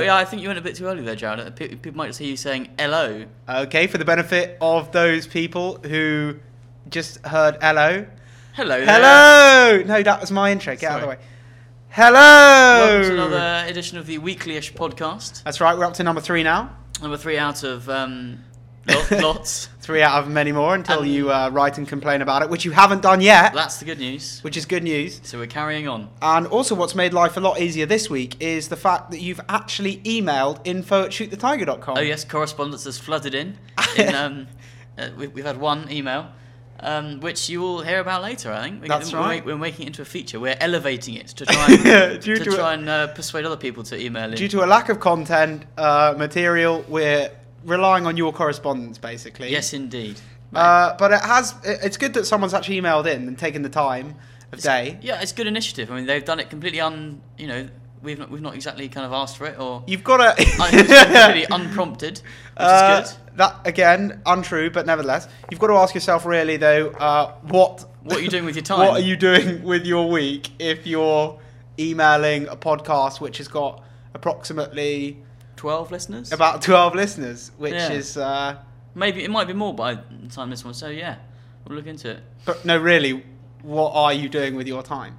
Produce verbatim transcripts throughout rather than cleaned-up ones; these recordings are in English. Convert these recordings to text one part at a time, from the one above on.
No, yeah, I think you went a bit too early there, Jared. People might just hear you saying hello. Okay, for the benefit of those people who just heard hello. Hello there. Hello! No, that was my intro. Get Sorry. out of the way. Hello! Welcome to another edition of the Weekly-ish podcast. That's right, we're up to number three now. Number three out of um, lot, lots. Three out of many more until Um, you uh, write and complain about it, which you haven't done yet. That's the good news. Which is good news. So we're carrying on. And also what's made life a lot easier this week is the fact that you've actually emailed info at shoot the tiger dot com. Oh yes, correspondence has flooded in. in um, uh, we've, we've had one email, um, which you will hear about later, I think. We, That's we're, right. We're making it into a feature. We're elevating it to try and, Due to to a- try and uh, persuade other people to email in. Due to a lack of content uh, material, we're relying on your correspondence, basically. Yes, indeed. Uh, but it has. it- It's good that someone's actually emailed in and taken the time of day. Yeah, it's a good initiative. I mean, they've done it completely un. You know, we've not, we've not exactly kind of asked for it, or You've got to. it's completely unprompted, which Uh, is good. That again, untrue, but nevertheless, you've got to ask yourself really though, uh, what What are you doing with your time? what are you doing with your week if you're emailing a podcast which has got approximately Twelve listeners. about twelve listeners, which Yeah. is. Uh, Maybe it might be more by the time this one. So yeah, we'll look into it. but no, really, what are you doing with your time?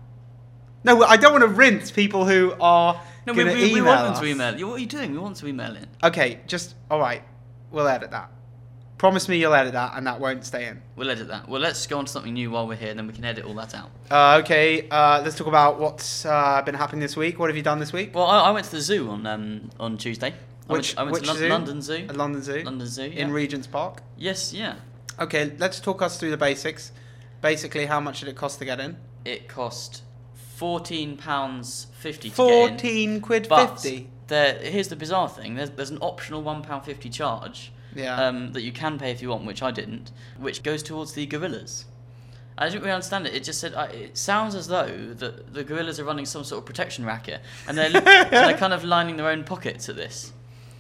No, I don't want to rinse people who are No, we, going to we, email we want them us. to email. What are you doing? We want to email in. Okay, just all right. We'll edit that. Promise me you'll edit that, and that won't stay in. We'll edit that. Well, let's go on to something new while we're here, and then we can edit all that out. Uh, okay, uh, let's talk about what's uh, been happening this week. What have you done this week? Well, I, I went to the zoo on um, on Tuesday. I Which- went, I went which to Lon- zoo? London Zoo. At London Zoo? London Zoo. Yeah. In Regent's Park? Yes. Yeah. Okay, let's talk us through the basics. Basically, how much did it cost to get in? It cost fourteen pounds fifty to get in. fourteen quid But fifty. there, here's the bizarre thing. There's there's an optional one pound fifty charge. Yeah. Um, that you can pay if you want, which I didn't, which goes towards the gorillas. I didn't really understand it. It just said, uh, it sounds as though the, the gorillas are running some sort of protection racket, and they're, and they're kind of lining their own pockets at this.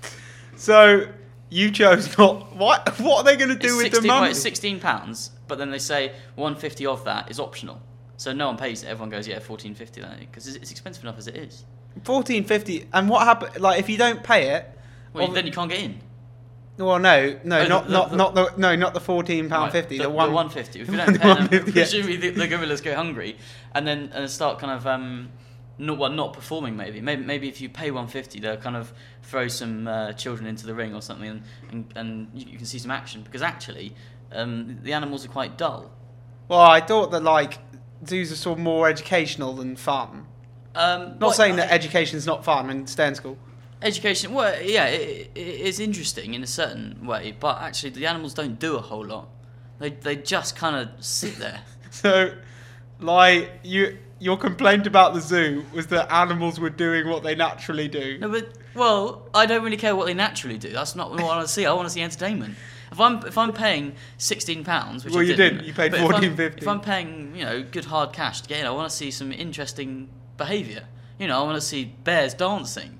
So, you chose not... What What are they going to do It's with the sixteen, well, money? it's sixteen pounds, but then they say one fifty of that is optional. So no one pays it. Everyone goes, yeah, fourteen fifty, because it's expensive enough as it is. fourteen fifty. And what happens... Like, if you don't pay it... Well, obvi- then you can't get in. Well, no, no, Oh, the- not the- not the- not the no, not the fourteen pound Right, fifty. The, The, one the one fifty. If you the don't pay them, one fifty, yeah. presumably the, the gorillas go hungry, and then and start kind of um, not well, not performing. Maybe, maybe, maybe if you pay one fifty, they'll kind of throw some uh, children into the ring or something, and and, and you, you can see some action. Because actually, um, the animals are quite dull. Well, I thought that like zoos are sort of more educational than fun. Um, Not well, saying that I- education's not fun and stay in school. Education, well, yeah, it, it, it's interesting in a certain way, but actually the animals don't do a whole lot. They they just kind of sit there. So, like you, your complaint about the zoo was that animals were doing what they naturally do. No, but well, I don't really care what they naturally do. That's not what I want to see. I want to see entertainment. If I'm if I'm paying sixteen pounds, which Well, I you didn't, didn't. You paid but if I'm- fourteen fifty. If I'm paying, you know, good hard cash to get in, I want to see some interesting behaviour. You know, I want to see bears dancing.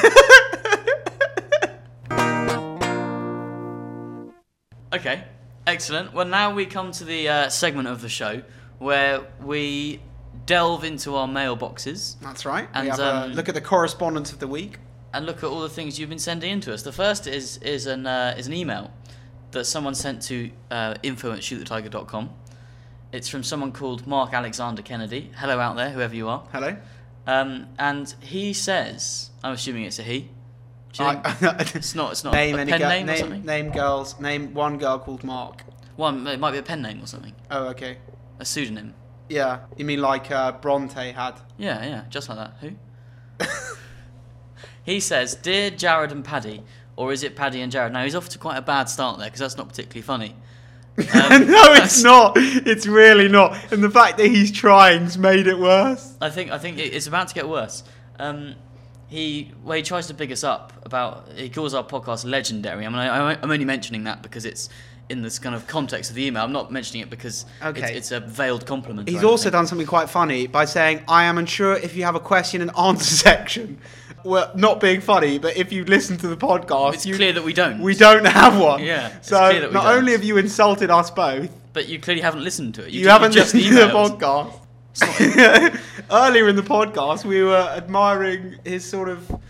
Okay, excellent. Well, now we come to the uh, segment of the show where we delve into our mailboxes That's right. And, we have um, a look at the correspondence of the week. and look at all the things you've been sending in to us. The first is is an uh, is an email that someone sent to uh, info at shoot the tiger dot com. It's from someone called Mark Alexander Kennedy. Hello out there, whoever you are. Hello. Um, and he says, I'm assuming it's a he. Do you think I- it's not? It's not name a any pen girl, name or name, something. name girls. Name one girl called Mark. One, it might be a pen name or something. Oh, okay. A pseudonym. Yeah, you mean like uh, Bronte had? Yeah, yeah, just like that. Who? He says, "Dear Jared and Paddy," or is it Paddy and Jared? Now he's off to quite a bad start there because that's not particularly funny. Um, no, it's not. It's really not. And the fact that he's trying's made it worse. I think I think it- it's about to get worse. Um, he well, he tries to big us up about. He calls our podcast legendary. I mean, I, I'm only mentioning that because it's in this kind of context of the email. I'm not mentioning it because Okay. it's, it's a veiled compliment. or He's also anything. done something quite funny by saying, "I am unsure if you have a question and answer section." Well, not being funny, but if you listen to the podcast, It's you, clear that we don't. we don't have one. Yeah, it's So clear that we not don't. only have you insulted us both, But you clearly haven't listened to it. you, ju- haven't just listened to the emailed. podcast. It's not- Earlier in the podcast, we were admiring his sort of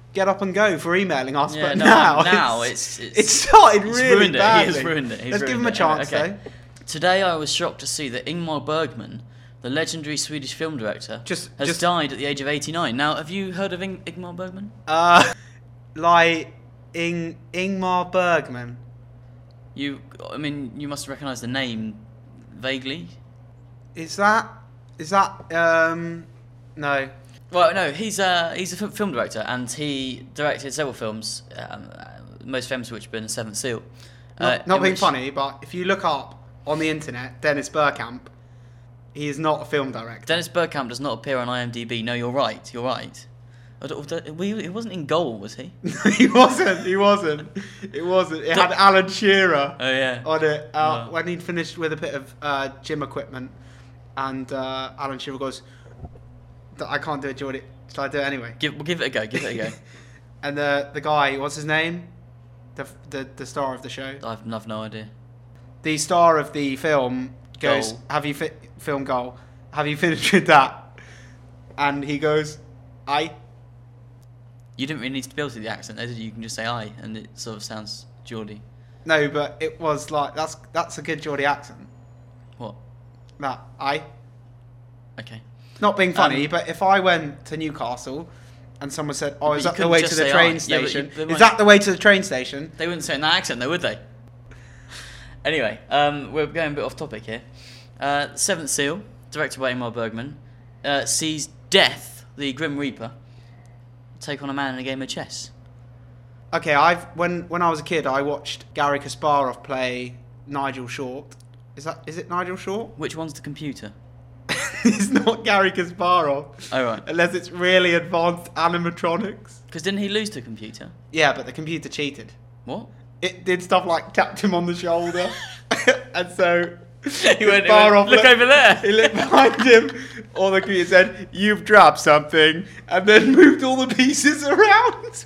get up and go for emailing us, Yeah, but no, now, now it's, it's- it it's- started He's really ruined it. badly. He has ruined it. He's Let's give ruined him a it. chance, Okay. though. Today I was shocked to see that Ingmar Bergman, the legendary Swedish film director, Just, has just died at the age of eighty-nine. Now, have you heard of Ing- Ingmar Bergman? uh, like Ing Ingmar Bergman. You, I mean, you must recognise the name vaguely. Is that? Is that? Um, no. Well, no, he's a he's a f- film director, and he directed several films, um, uh, most famous of which being The Seventh Seal. Not, uh, not in being which- funny, but if you look up on the internet, Dennis Bergkamp, he is not a film director. Dennis Bergkamp does not appear on IMDb. No, you're right. You're right. I don't- I don't- He wasn't in goal, was he? he wasn't. He wasn't. It wasn't. It had Alan Shearer Oh yeah. on it uh, Oh. when he'd finished with a bit of uh, gym equipment, and uh, Alan Shearer goes, "I can't do it, Jordy. Shall I do it anyway?" Give, we'll give it a go. Give it a go. And the the guy, what's his name? The the the star of the show. I've, I've no idea. The star of the film goes, Goal. "Have you fi- film goal? Have you finished with that?" And he goes, "I." You didn't really need to be able to do the accent, though, did you? You can just say "I," and it sort of sounds Geordie. No, but it was like that's that's a good Geordie accent. What? That I. Okay. Not being funny, Um, but if I went to Newcastle and someone said, "Oh, But is you that the couldn't way to just the say train I. Yeah, but station? you- they Is might- that the way to the train station?" They wouldn't say it in that accent, though, would they? Anyway, um, we're going a bit off topic here. Uh, Seventh Seal, directed by Ingmar Bergman, uh, sees Death, the Grim Reaper, take on a man in a game of chess. Okay, I've when when I was a kid, I watched Gary Kasparov play Nigel Short. Is that is it Nigel Short? Which one's the computer? It's not Gary Kasparov, Oh, right. unless it's really advanced animatronics. Because didn't he lose to the computer? Yeah, but the computer cheated. What? It did stuff like tapped him on the shoulder, and so He went, he Kasparov went, look looked- over there. He looked behind him, or the computer said, "You've dropped something," and then moved all the pieces around.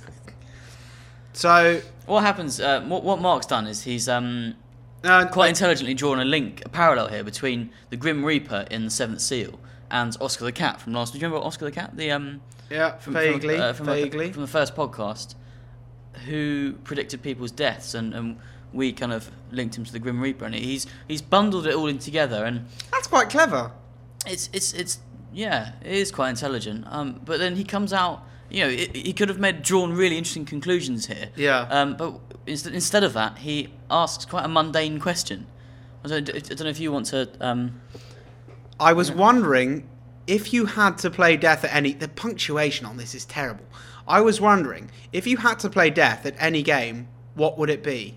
So, What happens, uh, what, what Mark's done is he's um, uh, quite intelligently drawn a link, a parallel here between the Grim Reaper in The Seventh Seal and Oscar the Cat from last... Do you remember Oscar the Cat? The um, yeah, from, vaguely, from, uh, from, the- vaguely. from the first podcast, who predicted people's deaths, and, and we kind of linked him to the Grim Reaper, and he's he's bundled it all in together, and That's quite clever. it's it's it's yeah, it is quite intelligent. Um, but then he comes out, you know, it, he could have made drawn really interesting conclusions here. Yeah. Um, but instead instead of that, he asks quite a mundane question. I don't, I don't know if you want to. Um, I was wondering if you had to play death at any... The punctuation on this is terrible. I was wondering, if you had to play death at any game, what would it be?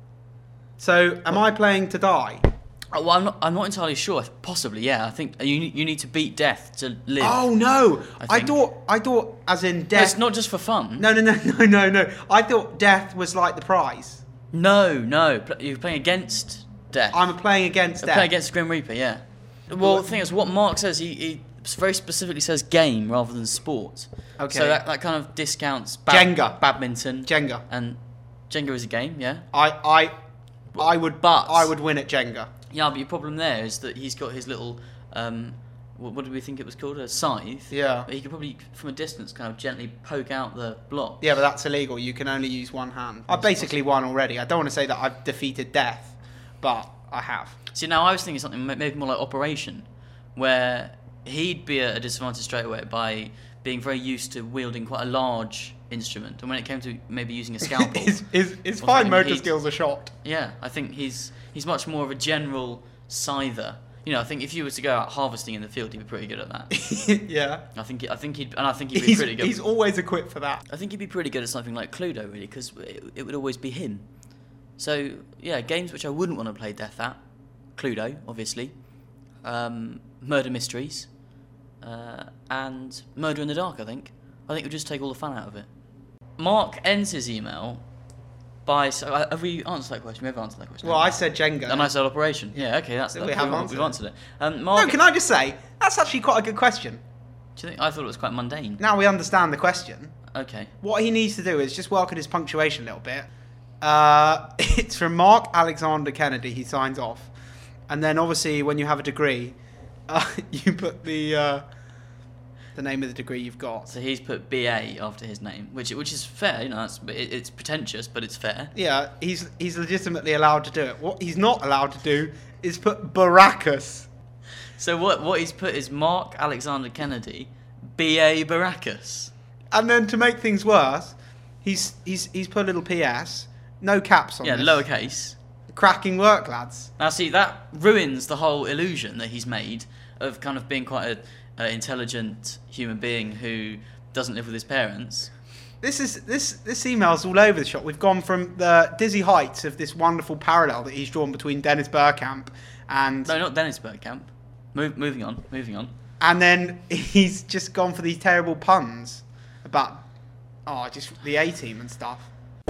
So, am I playing to die? oh, well, I'm not. I'm not entirely sure. Possibly, yeah. I think you need- you need to beat death to live. Oh, no! I I, think. thought... I thought as in No, death... it's not just for fun. No, no, no, no, no, no. I thought death was like the prize. No, no. pl- You're playing against death. I'm playing against You're death. playing against Grim Reaper, yeah. Well, the thing is, what Mark says, he, he very specifically says game rather than sport. Okay. So that, that kind of discounts bad, Jenga. badminton, Jenga. and Jenga is a game, yeah. I, I, I would... But- I would win at Jenga. Yeah, but your problem there is that he's got his little, um, what, what did we think it was called, a scythe. Yeah. But he could probably, from a distance, kind of gently poke out the block. Yeah, but that's illegal. You can only use one hand. I've basically won already. I don't want to say that I've defeated death, but I have. See, now I was thinking something ma- maybe more like Operation, where he'd be at a disadvantage straight away by being very used to wielding quite a large instrument, and when it came to maybe using a scalpel, his his, his or fine something, motor he'd- skills are shot. yeah, I think he's he's much more of a general scyther. You know, I think if you were to go out harvesting in the field, he'd be pretty good at that. Yeah. I think I think he'd and I think he'd be He's, pretty good. he's always equipped for that. I think he'd be pretty good at something like Cluedo, really, because it, it would always be him. So yeah, games which I wouldn't want to play death at, Cluedo, obviously, um, murder mysteries, uh, and Murder in the Dark. I think. I think it would just take all the fun out of it. Mark ends his email by. So uh, have we answered that question? We have answered that question. Well, I haven't said Jenga. we? And I said Operation. Yeah, okay, that's So that. we have we've, answered we've it. answered it. Um, Mark, No, can I just say that's actually quite a good question. do you think I thought it was quite mundane? Now we understand the question. Okay. What he needs to do is just work on his punctuation a little bit. Uh, it's from Mark Alexander Kennedy. He signs off, and then obviously when you have a degree, uh, you put the uh, the name of the degree you've got. So he's put B A after his name, which which is fair, you know. It's, it, it's pretentious, but it's fair. Yeah, he's he's legitimately allowed to do it. What he's not allowed to do is put Baracus. So what what he's put is Mark Alexander Kennedy, B A Baracus. And then to make things worse, he's he's he's put a little P S, no caps on Yeah, this. lowercase. Cracking work, lads. Now, see, that ruins the whole illusion that he's made of kind of being quite a, a intelligent human being who doesn't live with his parents. This is this this email's all over the shop. We've gone from the dizzy heights of this wonderful parallel that he's drawn between Dennis Bergkamp and No, not Dennis Bergkamp. Move, moving on, moving on. and then he's just gone for these terrible puns about oh just the A team and stuff.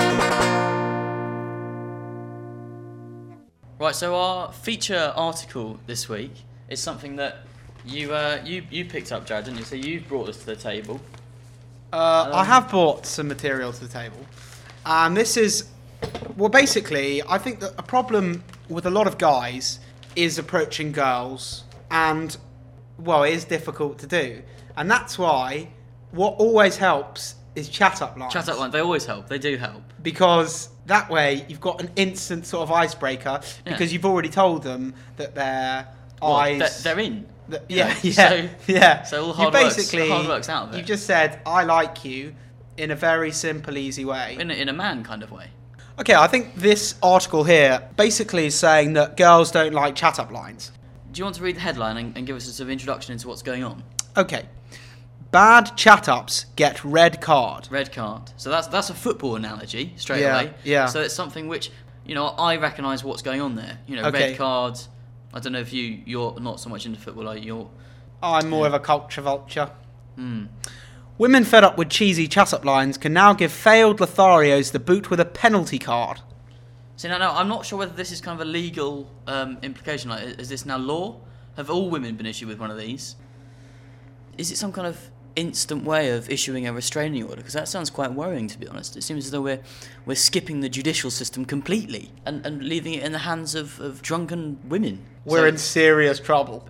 Right, so our feature article this week is something that you uh, you you picked up, Jared, didn't you? So you've brought this to the table. Uh, Um, I have brought some material to the table, and this is well basically I think that a problem with a lot of guys is approaching girls, and well it is difficult to do, and that's why what always helps is chat up lines. Chat up line, they always help. They do help. Because that way you've got an instant sort of icebreaker because Yeah. you've already told them that their Well, eyes. they're, they're in. that- you yeah, know, yeah, so- yeah. so all You hard works- basically, hard works out of it. You've just said I like you in a very simple, easy way. In a, in a man kind of way. Okay, I think this article here basically is saying that girls don't like chat up lines. Do you want to read the headline and, and give us a sort of introduction into what's going on? Okay. Bad chat ups get red card. Red card. So that's that's a football analogy straight Yeah, away. yeah. So it's something which, you know, I recognise what's going on there. You know, Okay. red cards. I don't know if you you're not so much into football. Are you? You're. I'm more of a culture vulture. Hmm. Women fed up with cheesy chat up lines can now give failed Lotharios the boot with a penalty card. See, now, now I'm not sure whether this is kind of a legal um, implication. Like, is this now law? Have all women been issued with one of these? Is it some kind of instant way of issuing a restraining order? Because that sounds quite worrying, to be honest. It seems as though we're we're skipping the judicial system completely and, and leaving it in the hands of, of drunken women. We're So- in serious trouble.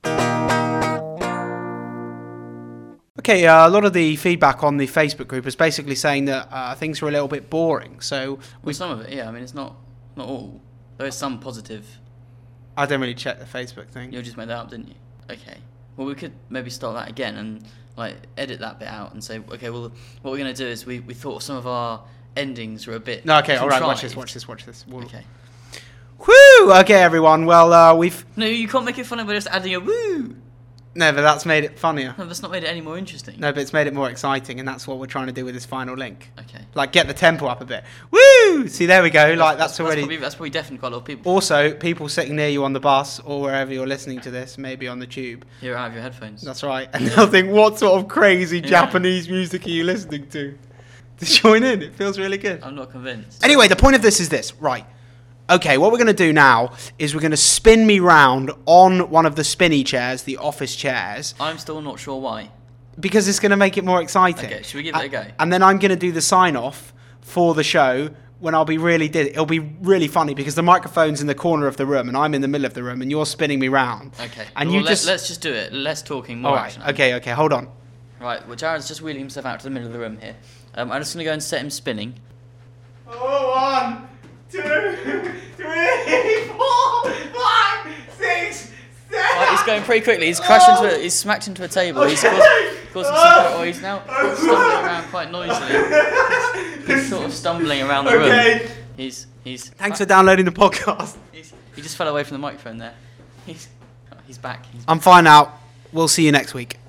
Okay, uh, a lot of the feedback on the Facebook group is basically saying that uh, things were a little bit boring. So Well, we, some of it, yeah. I mean, it's not not all. There is some positive. I don't really check the Facebook thing. You just made that up, didn't you? Okay. Well, we could maybe start that again and like edit that bit out and say, okay, well, what we're gonna do is we, we thought some of our endings were a bit. No, okay, all right. Watch this. contrived. Watch this. Watch this. We'll... Okay. Woo! Okay, everyone. Well, uh, we've No, you can't make it funny by just adding a woo. no, but that's made it funnier. No, that's not made it any more interesting. No, but it's made it more exciting, and that's what we're trying to do with this final link. Okay. Like, get the tempo up a bit. Woo! See, there we go. Like, that's, already. That's probably, that's probably deafened quite a lot of people. Also, people sitting near you on the bus or wherever you're listening to this, maybe on the tube. Hear it out of your headphones. That's right. And they'll think, what sort of crazy Yeah. Japanese music are you listening to? To join in. It feels really good. I'm not convinced. Anyway, the point of this is this. Right. Okay, what we're going to do now is we're going to spin me round on one of the spinny chairs, the office chairs, I'm still not sure why. because it's going to make it more exciting. Okay, should we give it a go? And then I'm going to do the sign-off for the show when I'll be really... Di- it'll be really funny because the microphone's in the corner of the room and I'm in the middle of the room and you're spinning me round. Okay. And well, you let, just... let's just do it. Less talking, more All right. action. Okay, okay, hold on. Right. Well, Jared's just wheeling himself out to the middle of the room here. Um, I'm just going to go and set him spinning. Oh, one, two, three, four, five, six, seven. Right, he's going pretty quickly. He's crashed into a, he's smacked into a table. He's caused, causing some. Oh, he's now stumbling around quite noisily. He's sort of stumbling around the Okay. room. He's he's. Thanks for downloading the podcast. He's, he just fell away from the microphone there. He's he's back. He's I'm fine now. We'll see you next week.